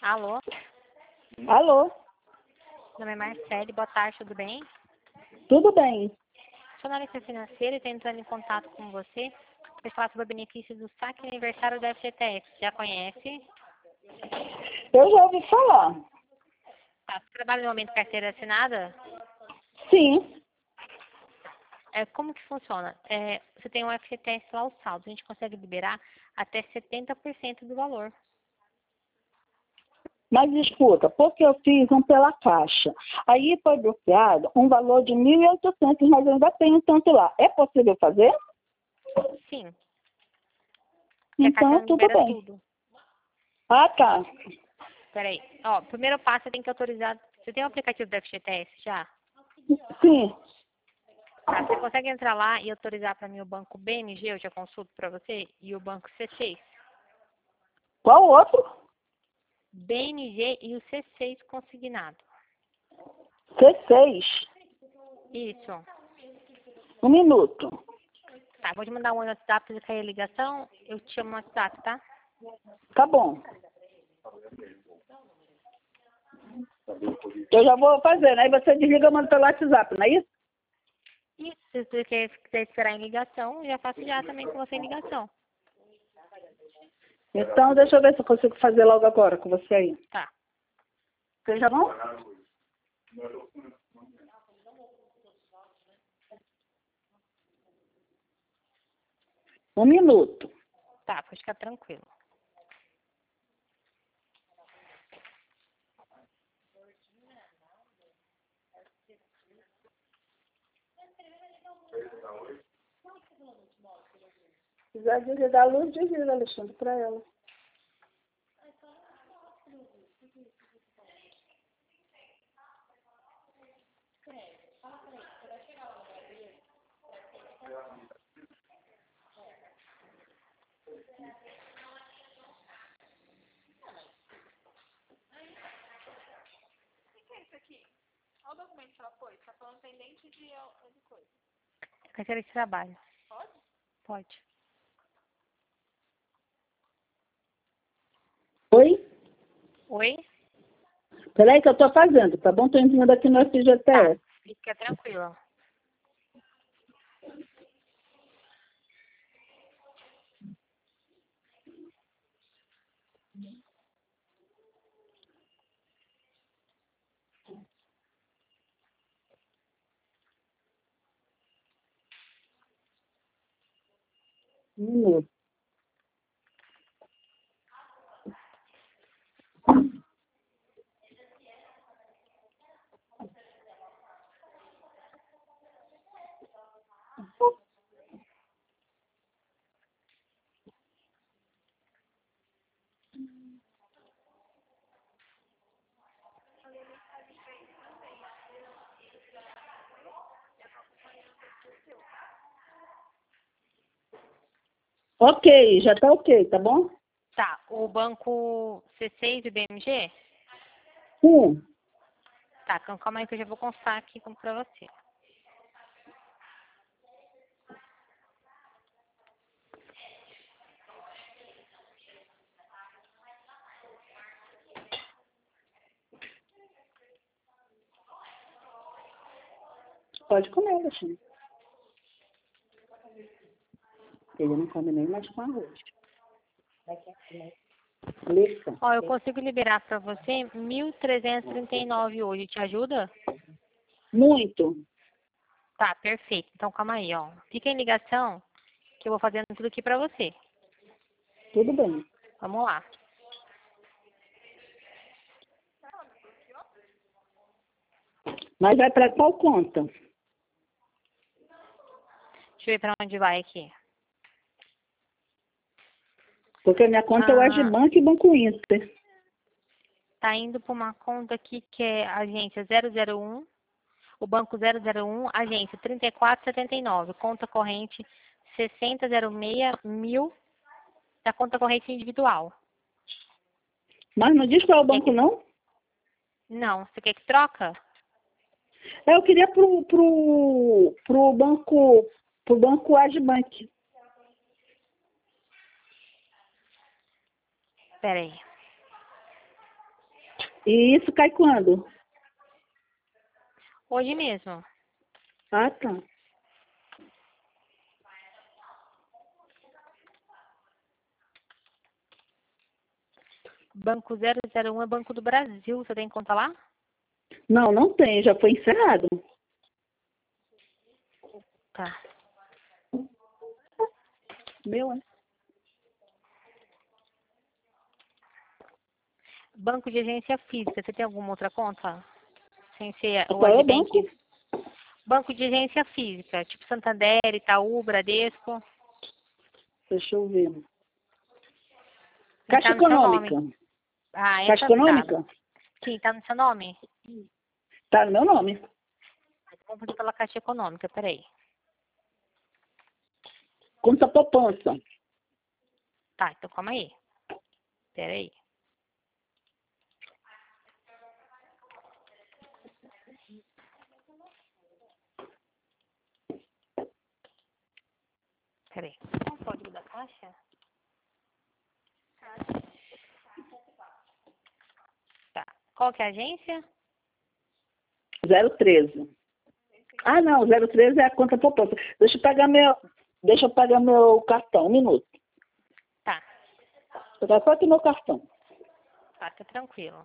Alô? Alô? Meu nome é Marcele, boa tarde, tudo bem? Tudo bem? Sou analista financeira e estou entrando em contato com você para falar sobre o benefício do saque aniversário da FGTS. Já conhece? Eu já ouvi falar. Tá, você trabalha no momento carteira assinada? Sim. Como que funciona? Você tem um FGTS lá, o saldo. A gente consegue liberar até 70% do valor. Mas escuta, porque eu fiz um pela Caixa. Aí foi bloqueado um valor de 1.800, mas eu ainda tenho tanto lá. É possível fazer? Sim. Que a Caixa Então, não tudo libera bem. tudo. Ah, tá. Peraí. Ó, primeiro passo, você tem que autorizar. Você tem o aplicativo do FGTS já? Sim. Tá, você consegue entrar lá e autorizar para mim o banco BMG, eu já consulto para você, e o banco C6? Qual outro? BMG e o C6 consignado. C6. Isso. Um minuto. Tá, vou te mandar um WhatsApp para cair a ligação. Eu te chamo no WhatsApp, tá? Tá bom. Eu já vou fazendo. Aí você desliga e manda pelo WhatsApp, não é isso? E se você quiser esperar em ligação, eu já faço já também com você em ligação. Então, deixa eu ver se eu consigo fazer logo agora com você aí. Tá. Você já vão? Um minuto. Tá, pode ficar tranquilo. Se quiser desligar a luz, desliga, Alexandre, para ela. Olha o documento que ela pôs. Tá falando pendente de coisa. Carteira de trabalho. Pode? Pode. Oi? Oi? Peraí que eu tô fazendo, tá bom? Tô entrando aqui no Tá, FGTS. fica tranquila. Um minuto. Ok, já tá ok, tá bom? Tá, o banco C6 e BMG? Tá, então calma aí que eu já vou constar aqui como pra você. Pode comer, Alexandre. Ele não come nem mais com arroz. Lixa. Ó, eu consigo liberar pra você 1.339 hoje, te ajuda? Muito. Tá, perfeito. Então calma aí, ó. Fica em ligação que eu vou fazendo tudo aqui pra você. Tudo bem. Vamos lá. Mas vai para qual conta? Deixa eu ver pra onde vai aqui. Porque minha conta é o Agibank e Banco Inter. Tá indo pra uma conta aqui que é agência 001, o banco 001, agência 3479, conta corrente 6006 da conta corrente individual. Mas não diz qual é o Quer banco, que... não? Não, você quer que troca? Eu queria pro banco Agibank. Pera aí. E isso cai quando? Hoje mesmo. Ah, tá. Banco 001 é Banco do Brasil. Você tem conta lá? Não, não tem, já foi encerrado. Tá. Meu, é? Banco de agência física. Você tem alguma outra conta? Sem ser o Qual é o banco? Adbank? Banco de agência física, tipo Santander, Itaú, Bradesco. Deixa eu ver. E Caixa tá no seu nome. Econômica. Ah, Caixa essa tá. Econômica? Sim, tá no seu nome? Tá no meu nome. Vamos fazer pela Caixa Econômica, peraí. Conta poupança. Tá, então calma aí. Peraí. Peraí. Qual é o código da Caixa? Tá. Qual que é a agência? 013. Ah, não, 013 é a conta poupança. Deixa eu pagar meu cartão, um minuto. Tá. Eu tá só aqui meu cartão. Tá, tá tranquilo.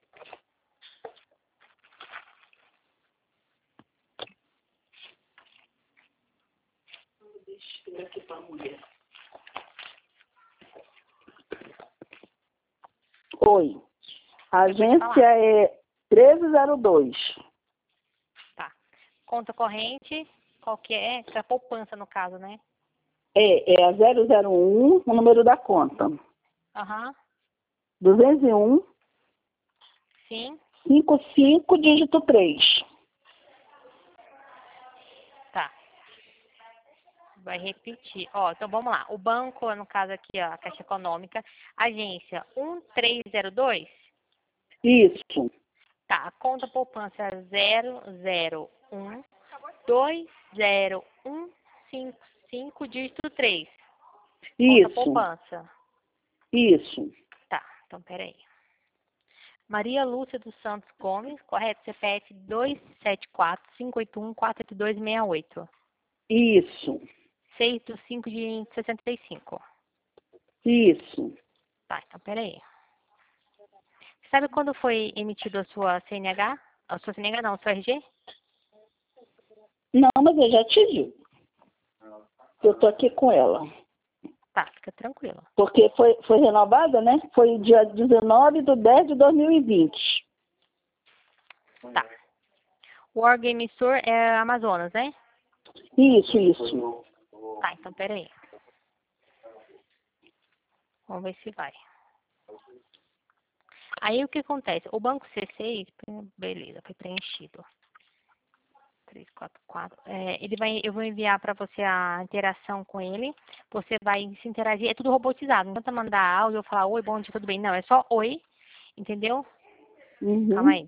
Aqui pra mulher. Oi. A agência é 1302. Tá. Conta corrente, qual que é? É a poupança, no caso, né? É a 001, o número da conta. Aham. 201 Sim. 55 dígito 3. Tá. Vai repetir. Ó, então vamos lá. O banco, no caso aqui, ó, a Caixa Econômica, agência 1302. Isso. Tá, a conta poupança é 001 20155 dígito 3. Conta Isso. poupança. Isso. Tá, então peraí. Maria Lúcia dos Santos Gomes, correto? CPF 274-581-48268. Isso. 6 de 5 de 65. Isso. Tá, então peraí. Sabe quando foi emitido a sua CNH? A sua CNH não, a sua RG? Não, mas eu já te digo. Eu tô aqui com ela. Tá, fica tranquilo. Porque foi renovada, né? Foi dia 19/10/2020. Tá. O órgão emissor é Amazonas, né? Isso, isso. Tá, então peraí. Vamos ver se vai. Aí o que acontece? O banco C6, beleza, foi preenchido. 344. Eu vou enviar para você a interação com ele. Você vai se interagir. É tudo robotizado. Não adianta mandar áudio ou falar oi, bom dia, tudo bem. Não, é só oi. Entendeu? Calma Uhum. aí.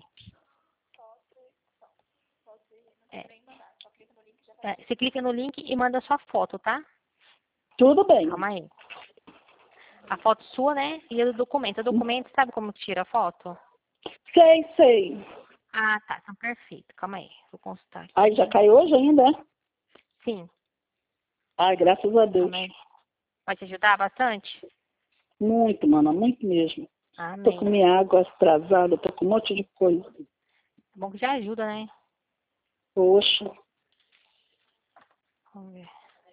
Você clica no link e manda sua foto, tá? Tudo bem. Calma aí. A foto sua, né? E a do documento. O documento, sabe como tira a foto? Sei, sei. Ah, tá. Então, perfeito. Calma aí. Vou consultar aqui. Ai, já caiu hoje ainda, é? Sim. Ai, graças a Deus. Calma aí. Vai te ajudar bastante? Muito, mana, muito mesmo. Tô com Amém. minha água atrasada, tô com um monte de coisa. Bom que já ajuda, né? Poxa. Vamos ver.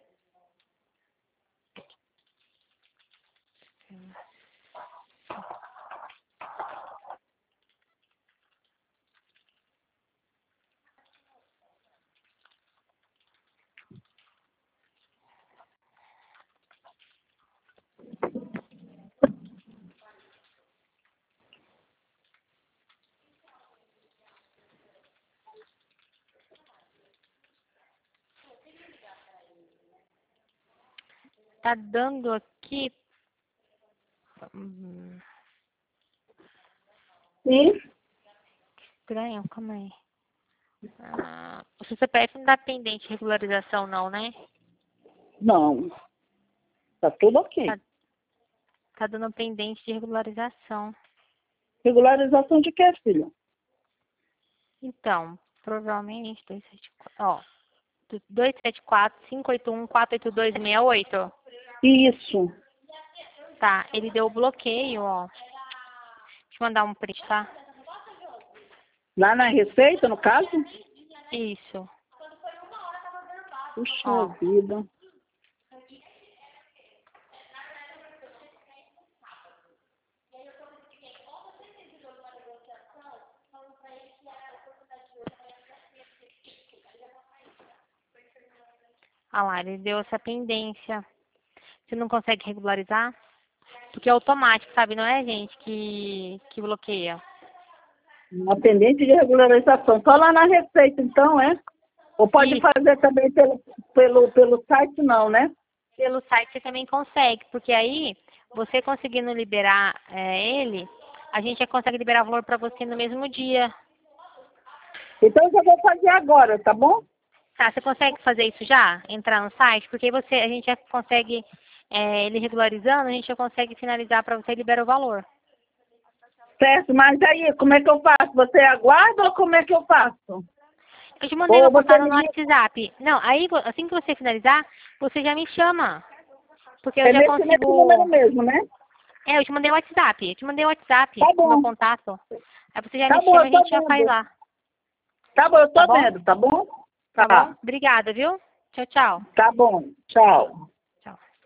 Tá dando aqui. hum, E? Estranho, calma aí. O seu CPF não dá pendente de regularização, não, né? Não. Tá tudo ok. Tá dando pendente de regularização. Regularização de quê, filha? Então, provavelmente 274-581-482-68. Isso. Tá, ele deu o bloqueio, ó. Deixa eu mandar um print, tá? Lá na Receita, no caso? Isso. Puxa Ó. vida. Ah lá, ele deu essa pendência. Você não consegue regularizar? Porque é automático, sabe? Não é a gente que bloqueia. Uma pendente de regularização. Só lá na Receita, então, é? Ou pode Isso. fazer também pelo site, não, né? Pelo site você também consegue, porque aí, você conseguindo liberar ele, a gente já consegue liberar o valor para você no mesmo dia. Então, eu já vou fazer agora, tá bom? Tá, você consegue fazer isso já? Entrar no site? Porque aí a gente já consegue, ele regularizando, a gente já consegue finalizar para você e libera o valor. Certo, mas aí, como é que eu faço? Você aguarda ou como é que eu faço? Eu te mandei Ou meu você contato no me... WhatsApp. Não, aí assim que você finalizar, você já me chama. Porque eu É já nesse número consigo. mesmo, né? Eu te mandei o WhatsApp. Eu te mandei o WhatsApp Tá com o meu bom. contato. Aí você já Tá me bom, chama e eu a tô gente já faz vendo. lá. Tá bom, eu Tá tô bom? vendo, tá bom? Tá bom? Tá. Obrigada, viu? Tchau, tchau. Tá bom. Tchau.